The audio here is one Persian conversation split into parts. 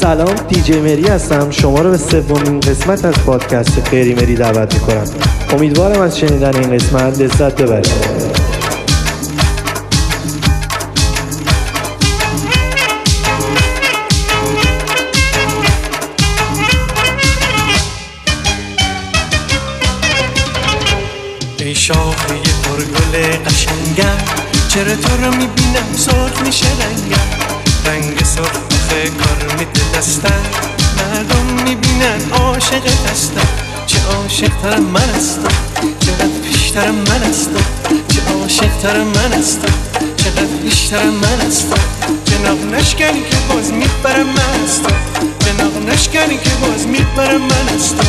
سلام، دیجی مری هستم. شما رو به سومین قسمت از پادکست فری مری دعوت میکنم. امیدوارم از شنیدن این قسمت لذت ببرید. ای شاخه پرگل قشنگم، چرا تو رو میبینم سرخ میشه رنگم. رنگ سرخ کار میده دستم، مردم میبینن عاشق هستم. چه عاشق ترم من هستم، چقدر پیشترم من هستم. چه عاشق ترم من هستم، چقدر پیشترم من هستم. جناب نشکنی که باز میبرم من هستم، جناب نشکنی که باز میبرم من هستم.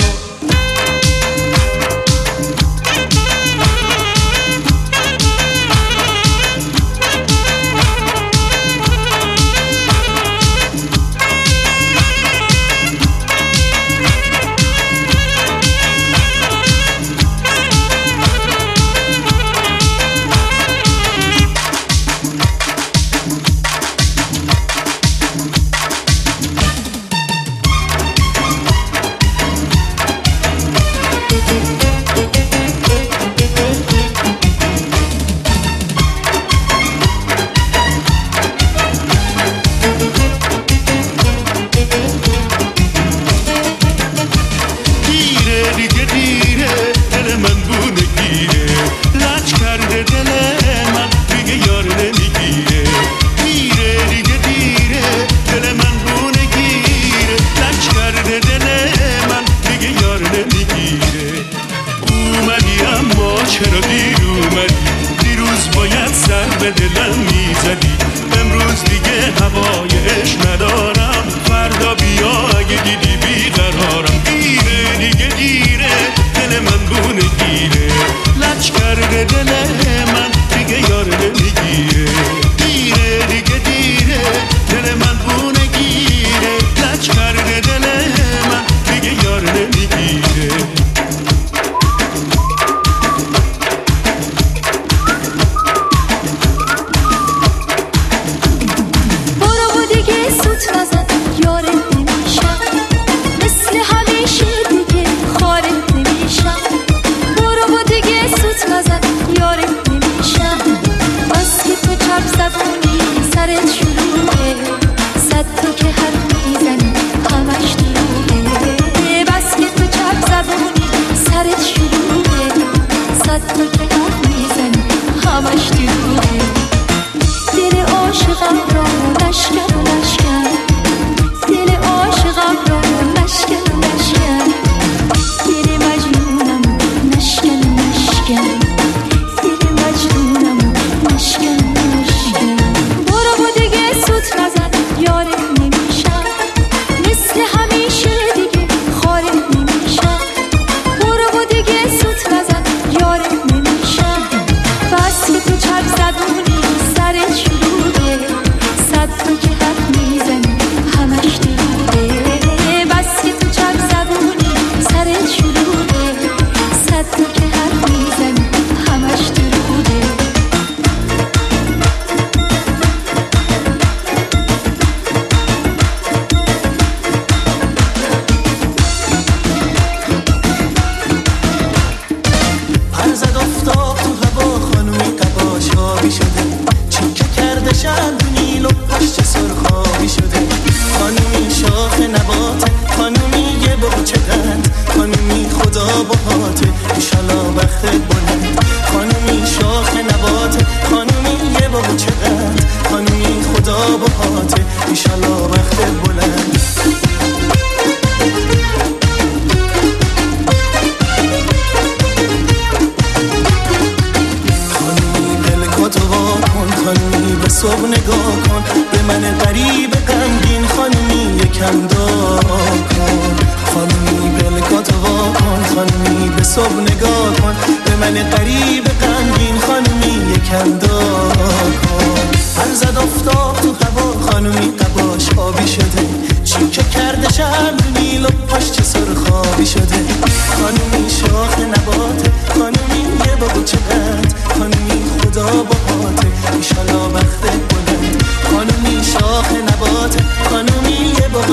خانومی شاخ نباته، خانومی یه بابا چقدر، خانومی خدا باهاته، ایشالا وقتت بلند. خانومی شاخ نباته، خانومی یه بابا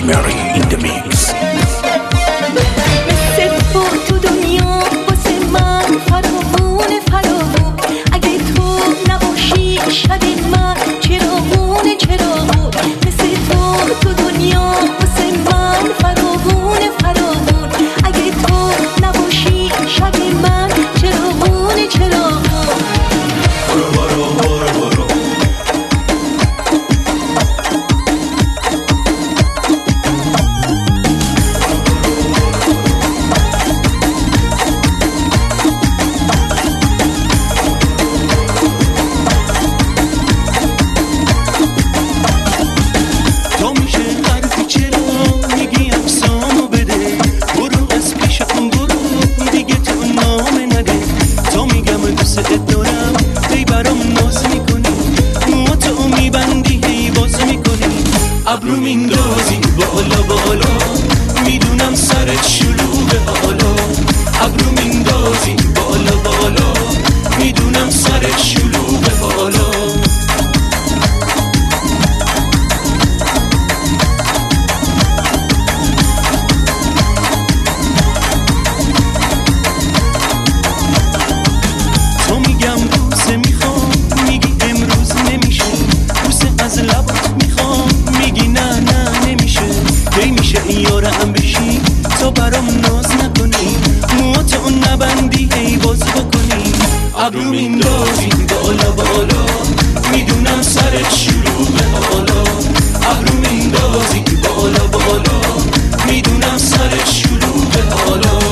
Mary in the mix. مثل تو دنیا واسه من فراوونه فراوون، اگه تو نباشی شب من چراغونه چراغون. مثل تو دنیا واسه من فراوونه فراوون، اگه تو نباشی شب من چراغونه چراغون. ابرو میندازی بالا بالا، میدونم سرت شلوغه حالا. ابرو میندازی بالا بالا، میدونم سرت شلوغه حالا. تو میگم بوسه میخوام، میگی امروز نمیشه. بوسه از لبات میخوام، میگی نه نه نمیشه. کی میشه این یارم بشی، تو برام ناز نکنی، موهاتو نبندی هی باز بکنی. ابرو میندازی بالا بالا، میدونم سرت شلوغه حالا. ابرو میندازی بالا بالا، میدونم سرت شلوغه حالا.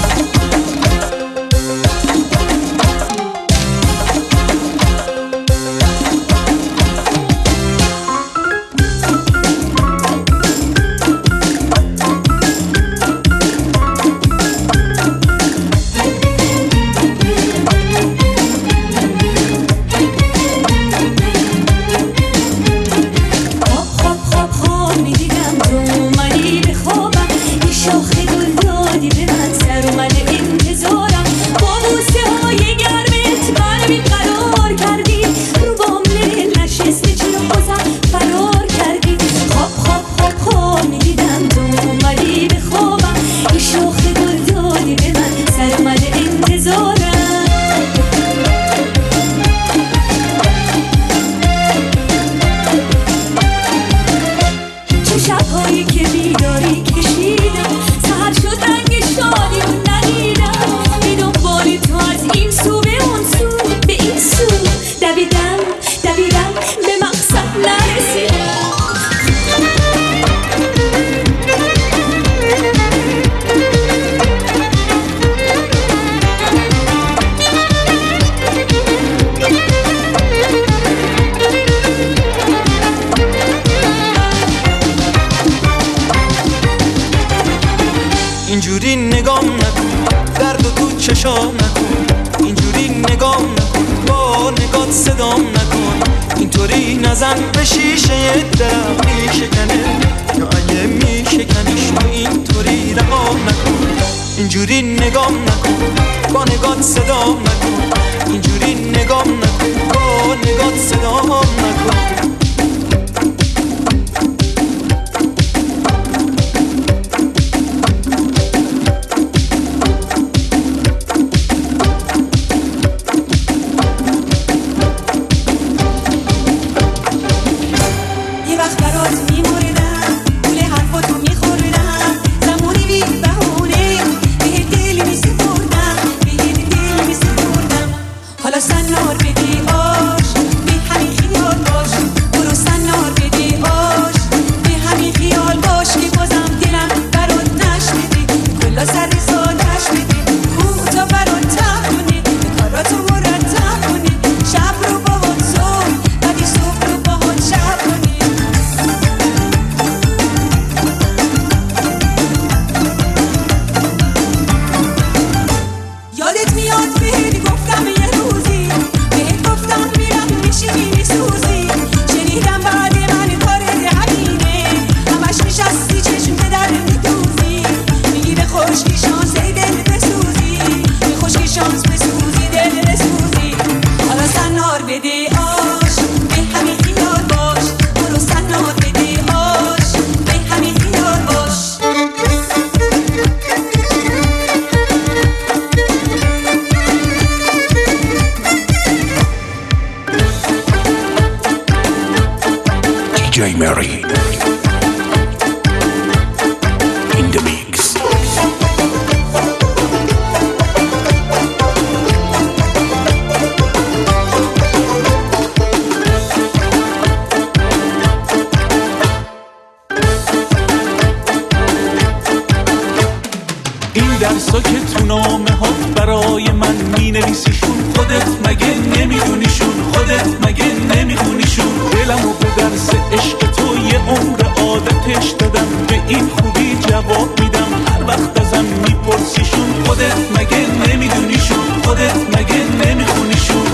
اینجوری نگام نکن، درد و تو چشام نکن. اینجوری نگام نکن، با نگات صدام نکن. اینطوری نزن به شیشه دلم میشکنه، یا اگه میشکنیش تو اینطوری رقام نکن. اینجوری نگام نکن، با نگات صدام نکن. اینجوری نگام نکن، با نگات صدام نکن. یه وقت برات میموردم Perry in the mix. این درسا که تو نامه ها برای من می نویسیشون، خودت مگه نمیدونیشون؟ خودت مگه نمیدونیشون؟ دلمو به درس عشق تو یه عمر عادتش دادم، به این خوبی جواب میدم هر وقت ازم میپرسیشون. خودت مگه نمیدونیشون؟ خودت مگه نمیخونیشون؟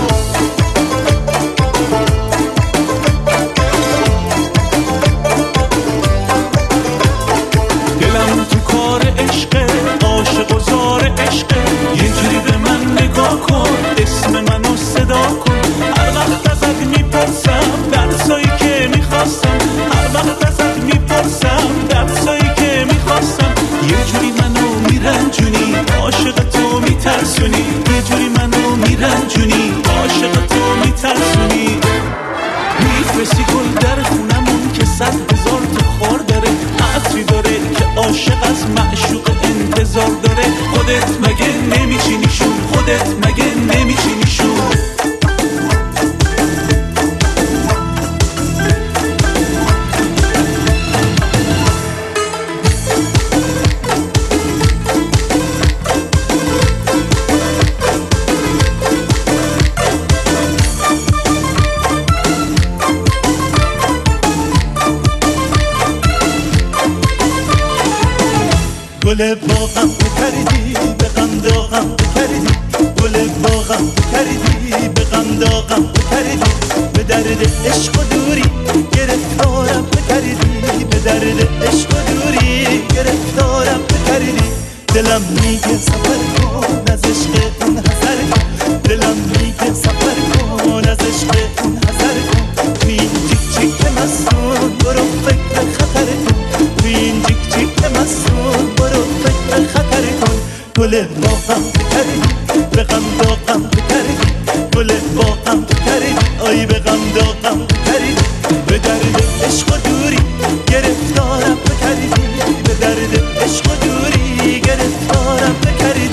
دلم تو کار عشقه، عاشق و زار عشقه، یه جوری به من نگاه کن، اسم منو صدا کن. هر وقت ازت میپرسم درسایی که میخواستم، هر وقت ازت میپرسم درسایی که میخواستم، یه جوری منو میرنجونی، عاشق تو میترسونی، یه جوری منو میرنجونی، عاشق تو میترسونی. میفرستی گل در خونمون که 100,000 تا خار داره، عطری داره که عاشق از معشوق انتظار داره. خودت مگه نمیچینیشون؟ خودت مگه نمیچینیشون؟ گل باغم کردی به غم داغم کردی، گل باغم کردی به غم داغم کردی، به درد عشق و دوری گرفتارم کردی، به درد عشق و دوری گرفتارم کردی. دلم میگه سفر کن از عشق اون حذر کن، دلم میگه سفر کن از عشق اون حذر کن. توی این جیک جیک مستون برو فکر خطر کن، توی این جیک جیک مستون برو فکر خطر کن. گل باغم کردی به غم داغم کردی، گل باغم کردی آی به غم داغم کردی، به درد عشق و دوری گرفتارم کردی، به درد عشق و دوری گرفتارم کردی.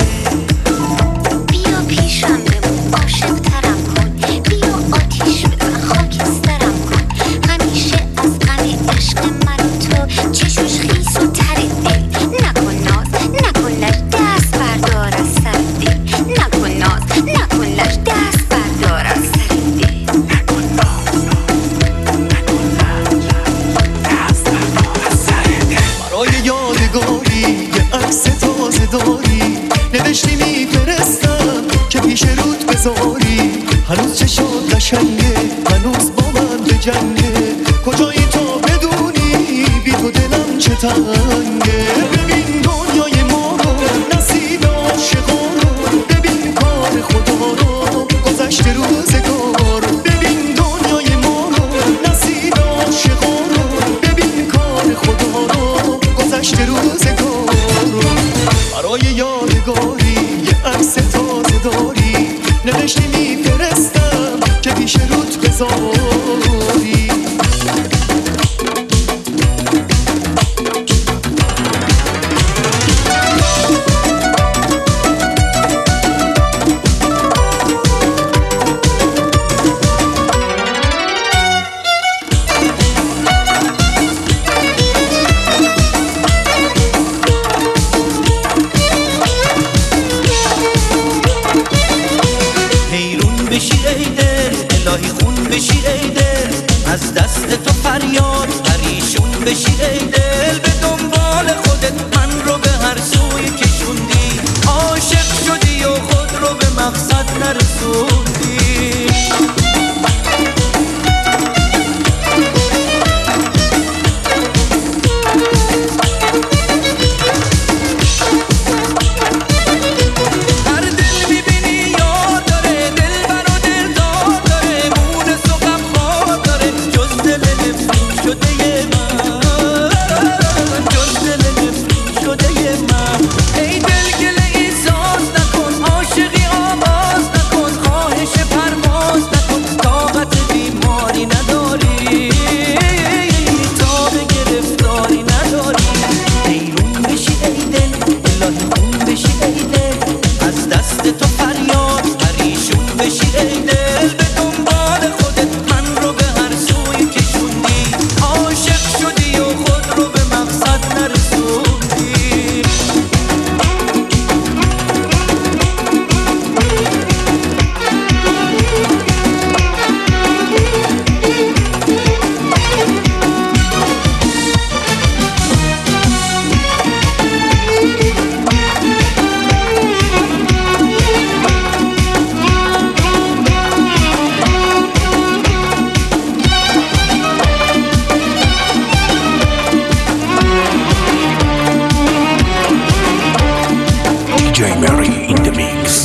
بیا پیشم بمون عاشق ترم کن، بیا آتیش بزن خاکسترم کن، همیشه از غم عشق من و تو چشوش خیس و تر دل. نکن ناز نکن لش دست بردار از سر دل، نکن ناز نکن لش دست بردار از سر دل، نکن ناز نکن لش دست بردار از سر دل. برای یادگاری یه عکس تازه داری، نوشتی میفرستم که پیش رود بذاری. هنوز چشات قشنگه، هنوز با من به جنگه، کجایی تو بدونی بی تو دلم چه تنگه. ببین دنیای ما رو، نصیب عاشقان رو، ببین کار خدا رو، گذشته روزگار. ببین دنیای ما رو، نصیب عاشقان رو، ببین کار خدا رو، گذشته روزگار. برای یادگاری یه عکس تازه داری، نوشتی میفرستم که پیش رود بذاری.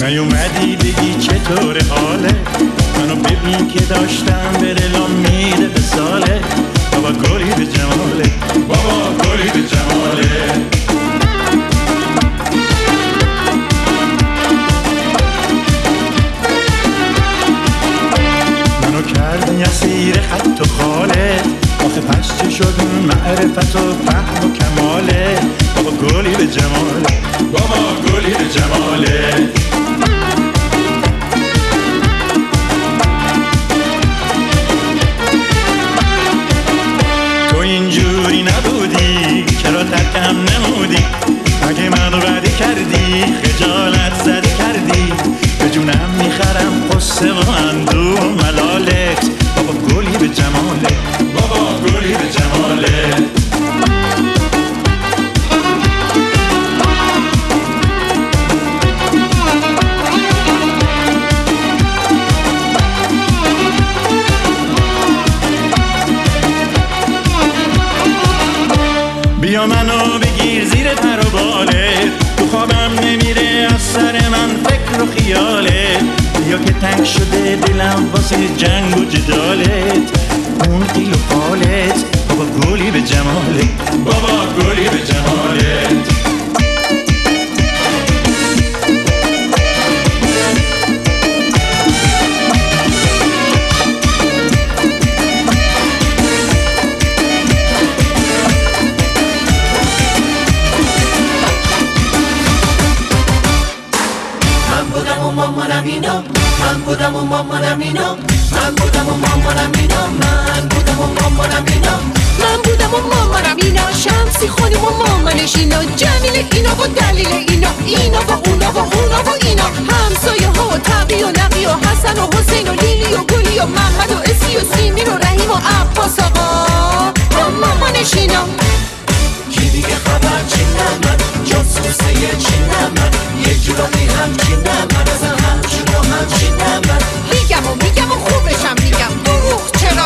نیومدی بگی چطور حاله، منو ببین که داشتم به دلم میره به ساله. بابا گلی به جماله، بابا گلی به جماله. منو کردی اسیر خط و خاله، آخه پس چه شد معرفت و فهم و کماله. بابا گلی به جماله، بابا گلی به جماله. تو اینجوری نبودی، چرا ترکم نمودی؟ اگه منو بدی کردی، خجالت زدی کردی، به جونم میخرم قصه و اندوه ملالت. بابا گلی به جماله، بابا گلی به جماله. بیا منو بگیر زیر پر و باله، تو خوابم نمیره از سر من فکر و خیاله. بیا که تنگ شده دلم واسه جنگ و جدالت، اون قیل و قالت. بابا گلی به جماله، بابا گلی به جمالت. مامانم اینا، من بودم و مامانم اینا، من بودم و مامانم اینا، من بودم و مامانم اینا، من بودم و مامانم اینا، شمسی خانم و مامانش اینا، جمیل اینا و دلیل اینا، اینا و اونا و اونا و اینا، همسایه ها و تقی و نقی و حسن و حسین و لیلی و گلی و محمد و اسی و سیمین و رحیم و عباس آقا و مامانش اینا. کی دیگه خبر چی نمد، جاسوسه چی نمد، یه جورایی همچی نمد، از همچین و همچی نمد. میگم و خوبشم میگم، دروغ چرا؟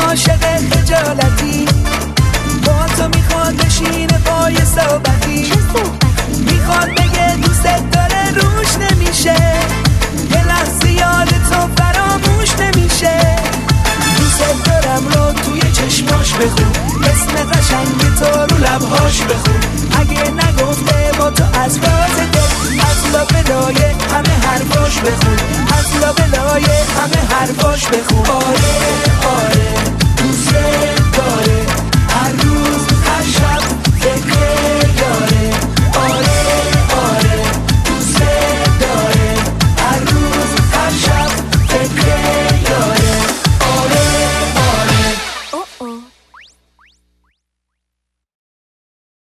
عاشق خجالتی با تو میخواد بشینه پای صحبتی میخواد بگه دوست داره روش نمیشه یه لحظه یاد تو فراموش نمیشه دوست دارم رو توی چشماش بخون اسم قشنگ تو رو لبهاش بخون اگه نگفته با تو از راز دل از لابلای همه حرفاش بخون از لابلای همه حرفاش بخون آره آره دوست داره